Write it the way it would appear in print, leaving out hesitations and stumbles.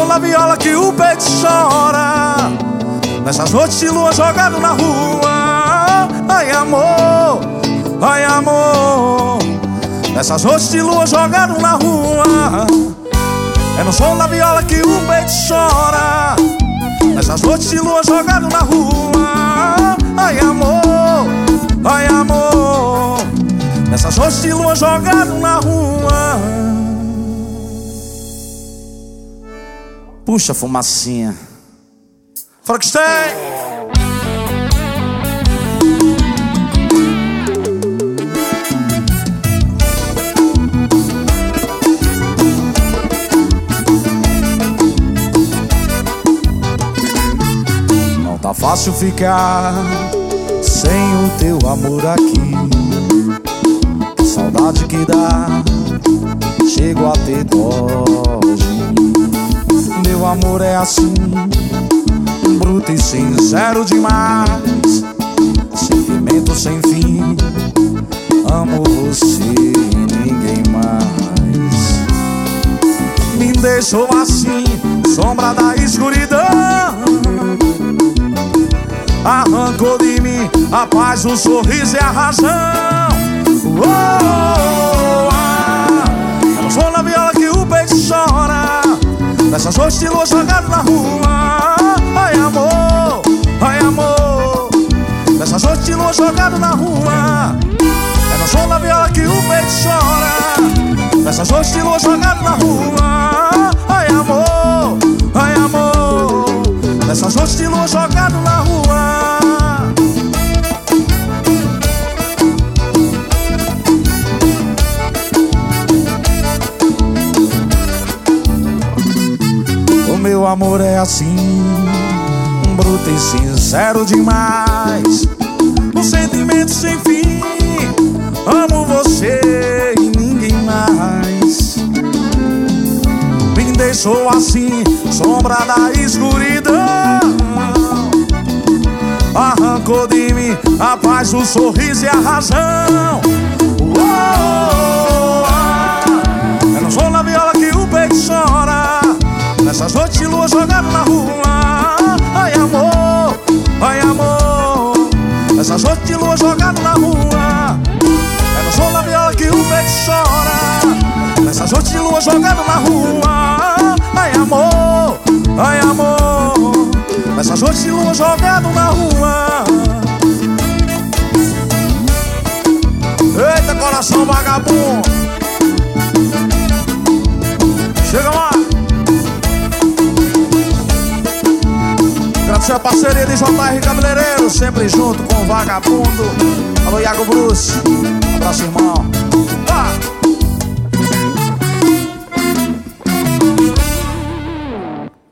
da viola que o peito chora, nessas noites de lua jogado na rua. Ai amor, ai amor, nessas noites de lua jogado na rua. É no som da viola que o peito chora, nessas noites de lua jogado na rua. Ai amor, ai amor, nessas noites de lua jogado na rua. Puxa, fumacinha. Frankenstein. Não tá fácil ficar sem o teu amor aqui. Que saudade que dá, chego a ter dó de mim. Meu amor é assim, bruto e sincero demais, sentimento sem fim. Amo você e ninguém mais. Me deixou assim, sombra da escuridão. Arrancou de mim a paz, o sorriso e a razão. É no som da viola que o peito chora, nessas noites de lua jogado na rua. Ai amor, ai amor, nessas noites de lua jogado na rua. É no som da viola que o peito chora, nessas noites de lua jogado na rua. Ai amor, ai amor, nessas noites de lua jogado na rua. Meu amor é assim, bruto e sincero demais, um sentimento sem fim. Amo você e ninguém mais. Me deixou assim, sombra da escuridão. Arrancou de mim a paz, o sorriso e a razão. É no som da viola que o peito chora, nessas noites de lua jogado na rua. Ai amor, ai amor, nessas noites de lua jogado na rua. É no som da viola que o peito chora, nessas noites de lua jogado na rua. Ai amor, ai amor, nessas noites de lua jogado na rua. Eita coração vagabundo, chega lá. Agradecer a parceria de JR Cabeleireiro, sempre junto com o Vagabundo. Alô Iago Bruce, abraço irmão.